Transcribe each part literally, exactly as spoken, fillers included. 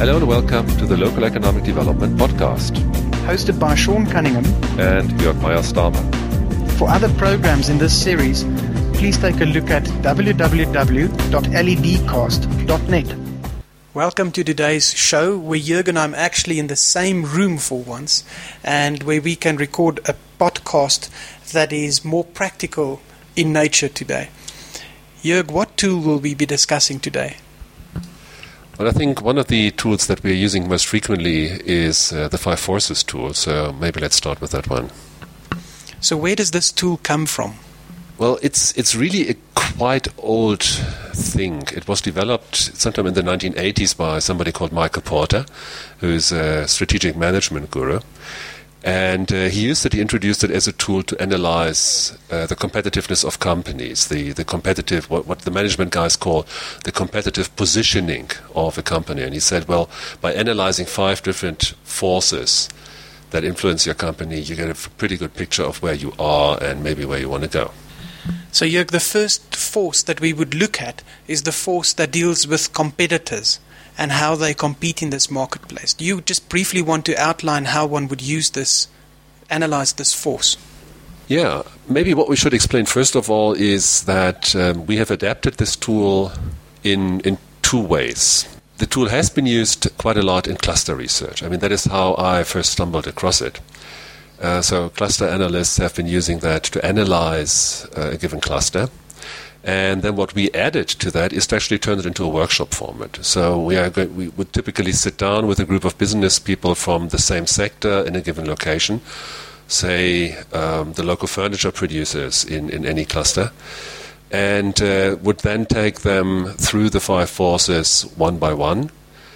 Hello and welcome to the Local Economic Development Podcast. Hosted by Sean Cunningham and Jörg Meyer-Starmer. For other programs in this series, please take a look at w w w dot ledcast dot net. Welcome to today's show, where Jörg and I am actually in the same room for once, and where we can record a podcast that is more practical in nature today. Jörg, what tool will we be discussing today? Well, I think one of the tools that we're using most frequently is uh, the Five Forces tool, so maybe let's start with that one. So where does this tool come from? Well, it's it's really a quite old thing. It was developed sometime in the nineteen eighties by somebody called Michael Porter, who's a strategic management guru. And uh, he used it, he introduced it as a tool to analyze uh, the competitiveness of companies, the, the competitive, what, what the management guys call the competitive positioning of a company. And he said, well, by analyzing five different forces that influence your company, you get a pretty good picture of where you are and maybe where you want to go. So, Jörg, the first force that we would look at is the force that deals with competitors and how they compete in this marketplace. Do you just briefly want to outline how one would use this, analyze this force? Yeah, maybe what we should explain first of all is that um, we have adapted this tool in, in two ways. The tool has been used quite a lot in cluster research. I mean, that is how I first stumbled across it. Uh, so cluster analysts have been using that to analyze uh, a given cluster. And then what we added to that is to actually turn it into a workshop format. So we are going, we would typically sit down with a group of business people from the same sector in a given location, say um, the local furniture producers in, in any cluster, and uh, would then take them through the five forces one by one.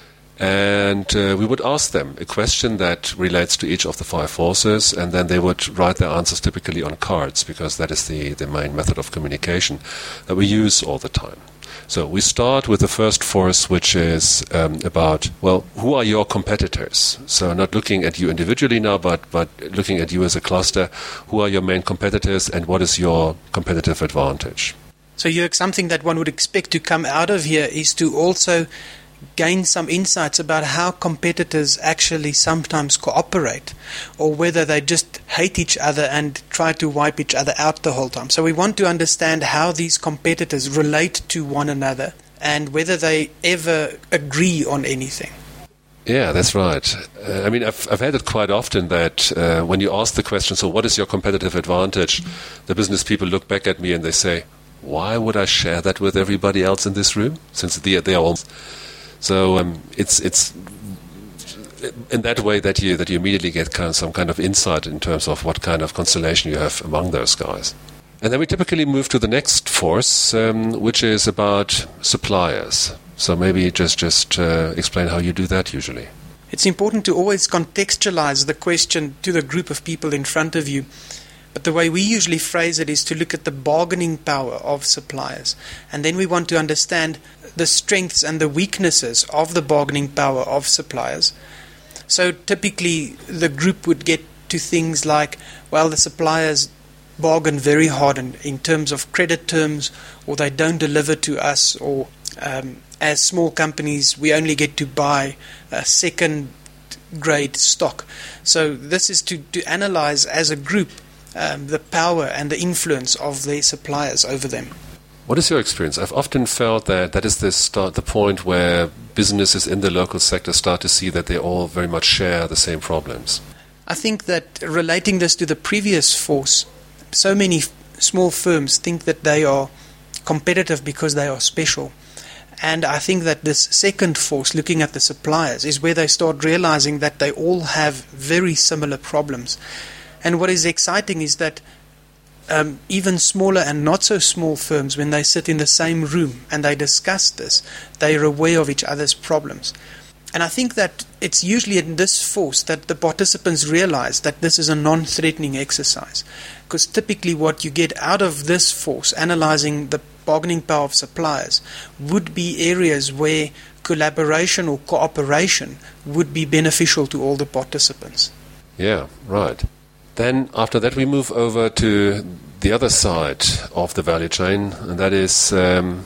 And uh, we would ask them a question that relates to each of the five forces, and then they would write their answers typically on cards, because that is the, the main method of communication that we use all the time. So we start with the first force, which is um, about, well, who are your competitors? So not looking at you individually now, but, but looking at you as a cluster. Who are your main competitors, and what is your competitive advantage? So, Jörg, something that one would expect to come out of here is to also gain some insights about how competitors actually sometimes cooperate, or whether they just hate each other and try to wipe each other out the whole time. So we want to understand how these competitors relate to one another and whether they ever agree on anything. Yeah, that's right. Uh, I mean, I've, I've had it quite often that uh, when you ask the question, so what is your competitive advantage? The business people look back at me and they say, why would I share that with everybody else in this room? Since they, they are all... So um, it's it's in that way that you that you immediately get kind of some kind of insight in terms of what kind of constellation you have among those guys. And then we typically move to the next force, um, which is about suppliers. So maybe just just uh, explain how you do that usually. It's important to always contextualize the question to the group of people in front of you. But the way we usually phrase it is to look at the bargaining power of suppliers. And then we want to understand the strengths and the weaknesses of the bargaining power of suppliers. So typically the group would get to things like, well, the suppliers bargain very hard in, in terms of credit terms, or they don't deliver to us, or um, as small companies we only get to buy a second grade stock. So this is to, to analyze as a group Um, the power and the influence of their suppliers over them. What is your experience? I've often felt that that is the start, the point where businesses in the local sector start to see that they all very much share the same problems. I think that relating this to the previous force, so many f- small firms think that they are competitive because they are special. And I think that this second force, looking at the suppliers, is where they start realizing that they all have very similar problems. And what is exciting is that um, even smaller and not so small firms, when they sit in the same room and they discuss this, they are aware of each other's problems. And I think that it's usually in this force that the participants realize that this is a non-threatening exercise. Because typically what you get out of this force, analyzing the bargaining power of suppliers, would be areas where collaboration or cooperation would be beneficial to all the participants. Yeah, right. Then after that we move over to the other side of the value chain, and that is um,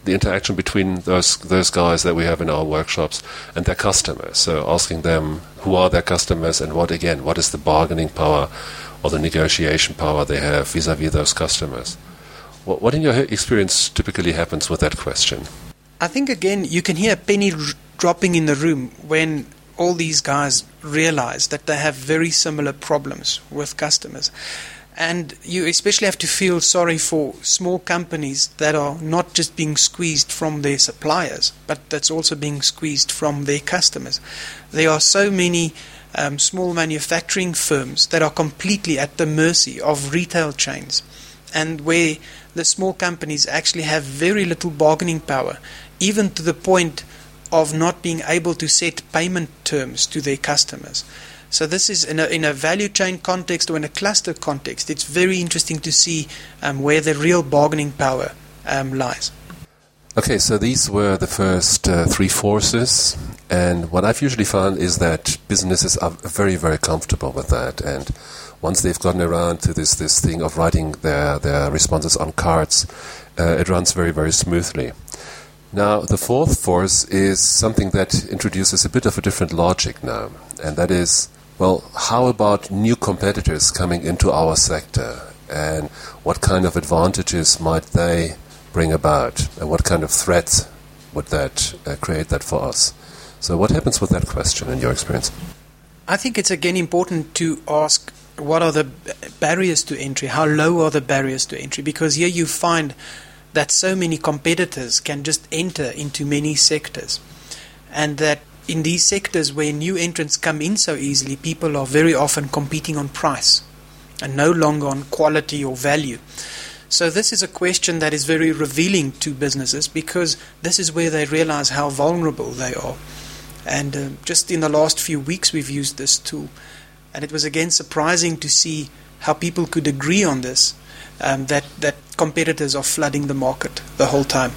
the interaction between those those guys that we have in our workshops and their customers. So asking them who are their customers and what, again, what is the bargaining power or the negotiation power they have vis-a-vis those customers. What, what in your experience typically happens with that question? I think, again, you can hear a penny r- dropping in the room when all these guys realize that they have very similar problems with customers. And you especially have to feel sorry for small companies that are not just being squeezed from their suppliers, but that's also being squeezed from their customers. There are so many um, small manufacturing firms that are completely at the mercy of retail chains, and where the small companies actually have very little bargaining power, even to the point of not being able to set payment terms to their customers. So this is in a, in a value chain context or in a cluster context. It's very interesting to see um, where the real bargaining power um, lies. Okay, so these were the first uh, three forces, and what I've usually found is that businesses are very, very comfortable with that, and once they've gotten around to this, this thing of writing their, their responses on cards, uh, it runs very, very smoothly. Now, the fourth force is something that introduces a bit of a different logic now, and that is, well, how about new competitors coming into our sector, and what kind of advantages might they bring about, and what kind of threats would that uh, create that for us? So what happens with that question in your experience? I think it's again important to ask what are the barriers to entry, how low are the barriers to entry, because here you find that so many competitors can just enter into many sectors, and that in these sectors where new entrants come in so easily, people are very often competing on price and no longer on quality or value. So this is a question that is very revealing to businesses, because this is where they realize how vulnerable they are. And uh, just in the last few weeks we've used this tool, and it was again surprising to see how people could agree on this, um, that, that competitors are flooding the market the whole time.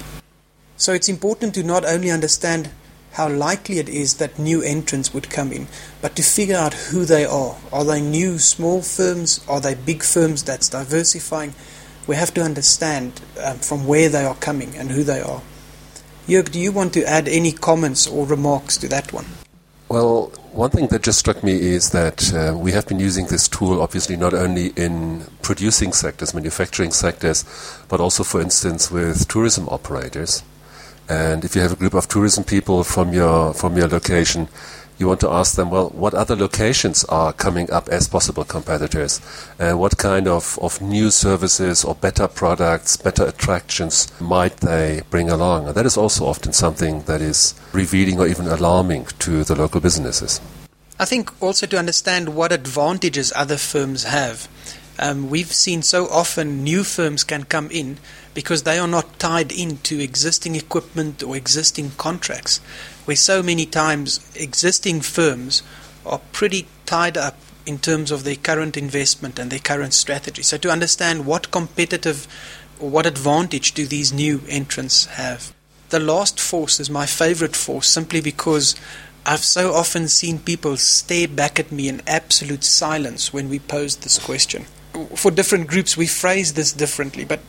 So it's important to not only understand how likely it is that new entrants would come in, but to figure out who they are. Are they new, small firms? Are they big firms that's diversifying? We have to understand um, from where they are coming and who they are. Jörg, do you want to add any comments or remarks to that one? Well, one thing that just struck me is that uh, we have been using this tool obviously not only in producing sectors, manufacturing sectors, but also, for instance, with tourism operators. And if you have a group of tourism people from your from your location, you want to ask them, well, what other locations are coming up as possible competitors? And what kind of, of new services or better products, better attractions might they bring along? And that is also often something that is revealing or even alarming to the local businesses. I think also to understand what advantages other firms have. Um, we've seen so often new firms can come in because they are not tied into existing equipment or existing contracts, where so many times existing firms are pretty tied up in terms of their current investment and their current strategy. So to understand what competitive or what advantage do these new entrants have. The last force is my favorite force, simply because I've so often seen people stare back at me in absolute silence when we posed this question. For different groups, we phrase this differently, but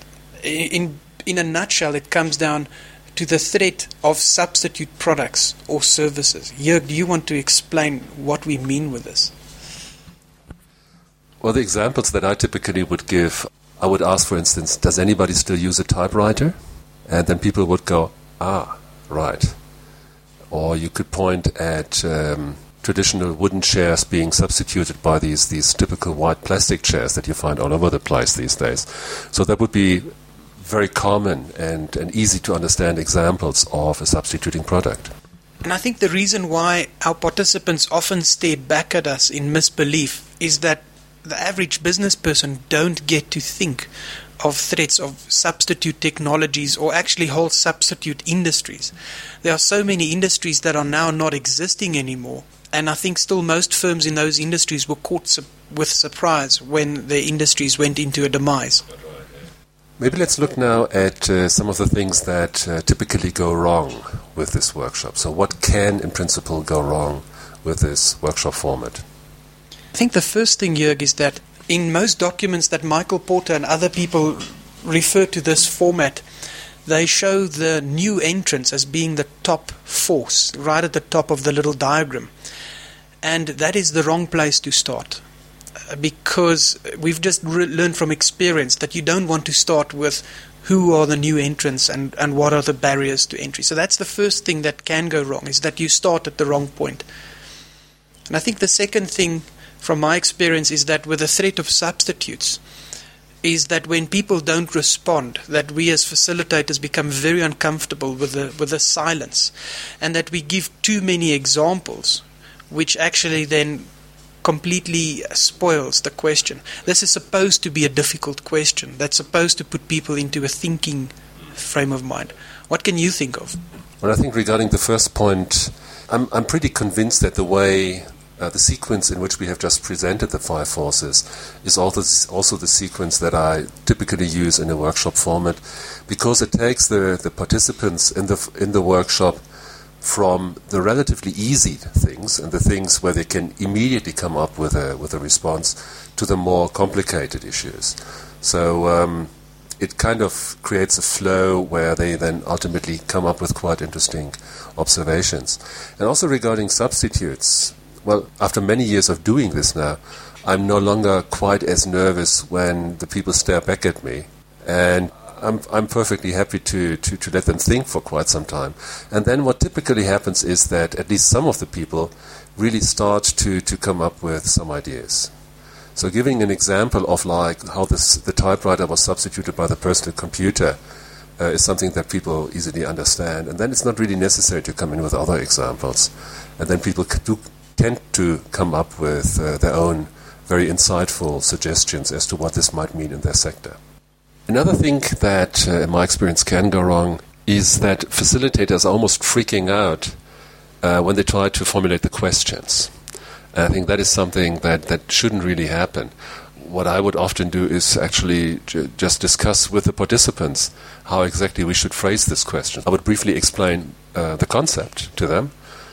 in in a nutshell, it comes down to the threat of substitute products or services. Jörg, do you want to explain what we mean with this? Well, the examples that I typically would give, I would ask, for instance, does anybody still use a typewriter? And then people would go, ah, right. Or you could point at um, traditional wooden chairs being substituted by these, these typical white plastic chairs that you find all over the place these days. So that would be very common and, and easy to understand examples of a substituting product. And I think the reason why our participants often stare back at us in misbelief is that the average business person don't get to think of threats of substitute technologies or actually whole substitute industries. There are so many industries that are now not existing anymore, and I think still most firms in those industries were caught su- with surprise when their industries went into a demise. Maybe let's look now at uh, some of the things that uh, typically go wrong with this workshop. So what can, in principle, go wrong with this workshop format? I think the first thing, Jörg, is that in most documents that Michael Porter and other people refer to this format, they show the new entrants as being the top force, right at the top of the little diagram. And that is the wrong place to start, because we've just re- learned from experience that you don't want to start with who are the new entrants and, and what are the barriers to entry. So that's the first thing that can go wrong, is that you start at the wrong point. And I think the second thing from my experience is that with the threat of substitutes, is that when people don't respond, that we as facilitators become very uncomfortable with the with the silence, and that we give too many examples, which actually then completely spoils the question. This is supposed to be a difficult question that's supposed to put people into a thinking frame of mind. What can you think of? Well, I think regarding the first point, I'm I'm pretty convinced that the way Uh, the sequence in which we have just presented the five forces is also, also the sequence that I typically use in a workshop format, because it takes the, the participants in the in the workshop from the relatively easy things and the things where they can immediately come up with a with a response to the more complicated issues. So um, it kind of creates a flow where they then ultimately come up with quite interesting observations. And also regarding substitutes, well, after many years of doing this now, I'm no longer quite as nervous when the people stare back at me. And I'm I'm perfectly happy to, to, to let them think for quite some time. And then what typically happens is that at least some of the people really start to, to come up with some ideas. So giving an example of like how this the typewriter was substituted by the personal computer uh, is something that people easily understand. And then it's not really necessary to come in with other examples. And then people do tend to come up with uh, their own very insightful suggestions as to what this might mean in their sector. Another thing that, uh, in my experience, can go wrong is that facilitators are almost freaking out uh, when they try to formulate the questions. And I think that is something that, that shouldn't really happen. What I would often do is actually j- just discuss with the participants how exactly we should phrase this question. I would briefly explain uh, the concept to them,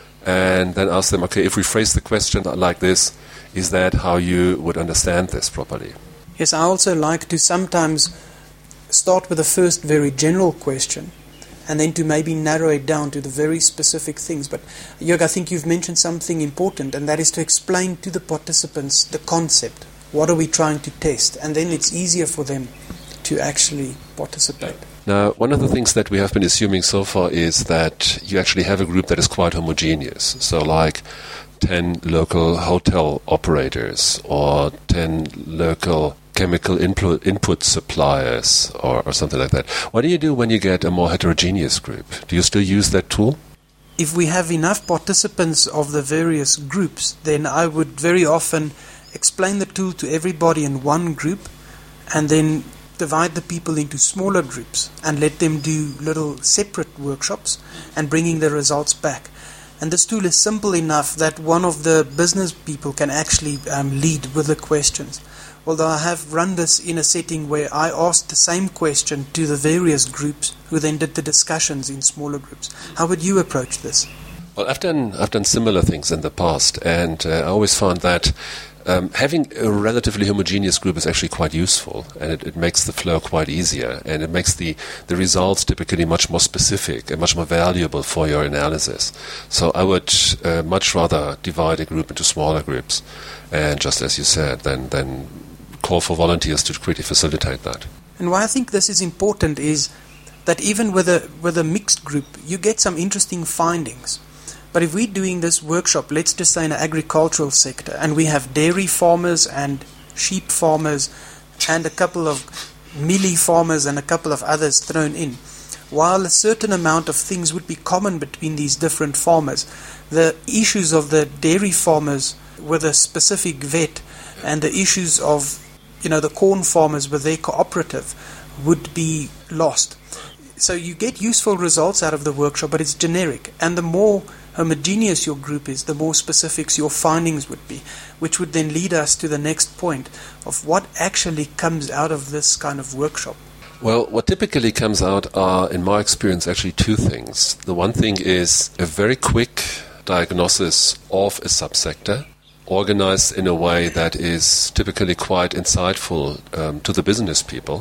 and then ask them, okay, if we phrase the question like this, is that how you would understand this properly? Yes, I also like to sometimes start with the first very general question, and then to maybe narrow it down to the very specific things. But Jörg, I think you've mentioned something important, and that is to explain to the participants the concept. What are we trying to test? And then it's easier for them to actually participate. Now, one of the things that we have been assuming so far is that you actually have a group that is quite homogeneous. So like ten local hotel operators or ten local chemical input, input suppliers or, or something like that. What do you do when you get a more heterogeneous group? Do you still use that tool? If we have enough participants of the various groups, then I would very often explain the tool to everybody in one group, and then divide the people into smaller groups and let them do little separate workshops and bringing the results back. And this tool is simple enough that one of the business people can actually um, lead with the questions. Although I have run this in a setting where I asked the same question to the various groups who then did the discussions in smaller groups. How would you approach this? Well, I've done I've done similar things in the past, and uh, I always found that Um, having a relatively homogeneous group is actually quite useful, and it, it makes the flow quite easier, and it makes the, the results typically much more specific and much more valuable for your analysis. So I would uh, much rather divide a group into smaller groups, and just as you said, then, then call for volunteers to really facilitate that. And why I think this is important is that even with a, with a mixed group, you get some interesting findings. But if we're doing this workshop, let's just say in the agricultural sector, and we have dairy farmers and sheep farmers and a couple of mealie farmers and a couple of others thrown in, while a certain amount of things would be common between these different farmers, the issues of the dairy farmers with a specific vet and the issues of, you know, the corn farmers with their cooperative would be lost. So you get useful results out of the workshop, but it's generic. And the more homogeneous your group is, the more specifics your findings would be, which would then lead us to the next point of what actually comes out of this kind of workshop. Well, what typically comes out are, in my experience, actually two things. The one thing is a very quick diagnosis of a subsector, organized in a way that is typically quite insightful um, to the business people.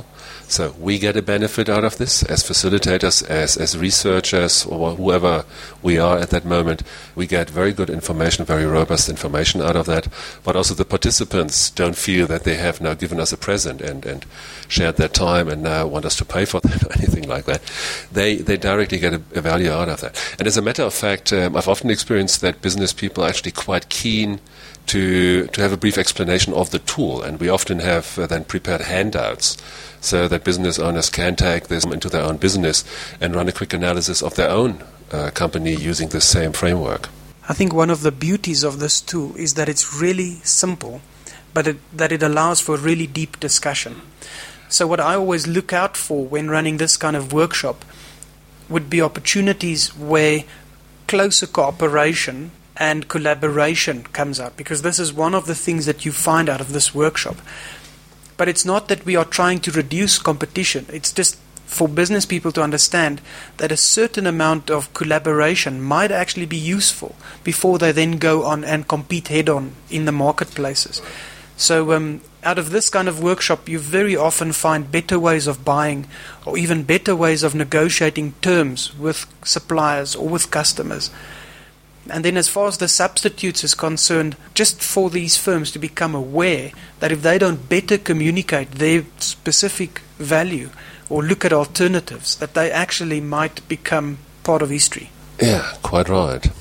So we get a benefit out of this as facilitators, as, as researchers, or whoever we are at that moment. We get very good information, very robust information out of that. But also the participants don't feel that they have now given us a present and, and shared their time and now want us to pay for that or anything like that. They they directly get a, a value out of that. And as a matter of fact, um, I've often experienced that business people are actually quite keen to to have a brief explanation of the tool, and we often have uh, then prepared handouts so that business owners can take this into their own business and run a quick analysis of their own uh, company using the same framework. I think one of the beauties of this tool is that it's really simple, but it, that it allows for really deep discussion. So what I always look out for when running this kind of workshop would be opportunities where closer cooperation and collaboration comes up, because this is one of the things that you find out of this workshop. But it's not that we are trying to reduce competition. It's just for business people to understand that a certain amount of collaboration might actually be useful before they then go on and compete head-on in the marketplaces. So um, out of this kind of workshop, you very often find better ways of buying or even better ways of negotiating terms with suppliers or with customers. And then as far as the substitutes is concerned, just for these firms to become aware that if they don't better communicate their specific value or look at alternatives, that they actually might become part of history. Yeah, quite right.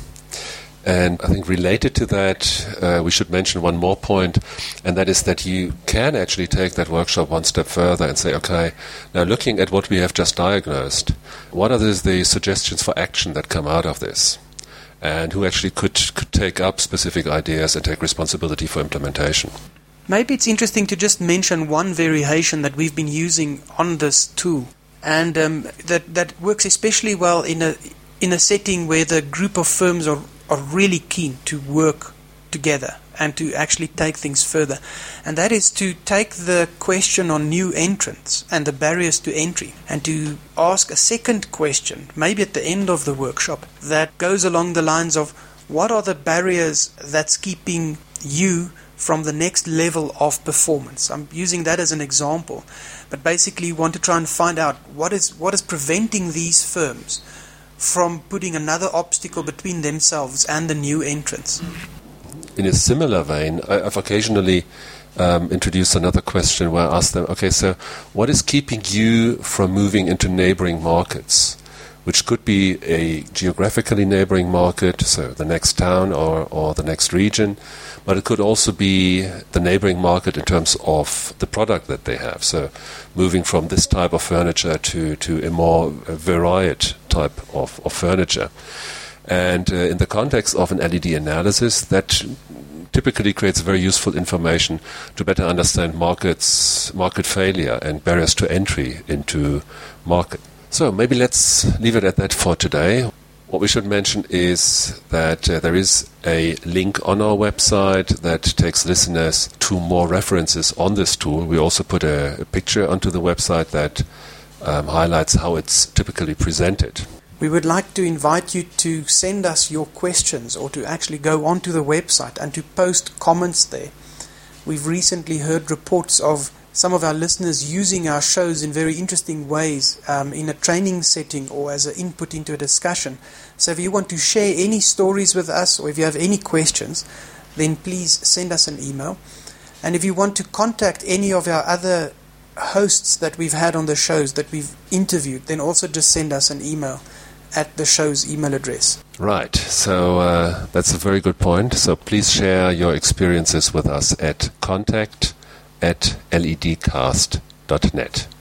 And I think related to that, uh, we should mention one more point, and that is that you can actually take that workshop one step further and say, okay, now looking at what we have just diagnosed, what are the, the suggestions for action that come out of this? And who actually could, could take up specific ideas and take responsibility for implementation. Maybe it's interesting to just mention one variation that we've been using on this tool, and um, that, that works especially well in a in a setting where the group of firms are, are really keen to work together and to actually take things further. And that is to take the question on new entrants and the barriers to entry and to ask a second question, maybe at the end of the workshop, that goes along the lines of what are the barriers that's keeping you from the next level of performance. I'm using that as an example, but basically you want to try and find out what is what is preventing these firms from putting another obstacle between themselves and the new entrants. In a similar vein, I've occasionally um, introduced another question where I ask them, okay, so what is keeping you from moving into neighboring markets, which could be a geographically neighboring market, so the next town or, or the next region, but it could also be the neighboring market in terms of the product that they have, so moving from this type of furniture to, to a more varied type of, of furniture. And uh, in the context of an L E D analysis, that typically creates very useful information to better understand markets, market failure and barriers to entry into market. So maybe let's leave it at that for today. What we should mention is that uh, there is a link on our website that takes listeners to more references on this tool. We also put a, a picture onto the website that um, highlights how it's typically presented. We would like to invite you to send us your questions or to actually go onto the website and to post comments there. We've recently heard reports of some of our listeners using our shows in very interesting ways um, in a training setting or as an input into a discussion. So if you want to share any stories with us or if you have any questions, then please send us an email. And if you want to contact any of our other hosts that we've had on the shows that we've interviewed, then also just send us an email at the show's email address. Right, so uh, that's a very good point. So please share your experiences with us at contact at ledcast dot net.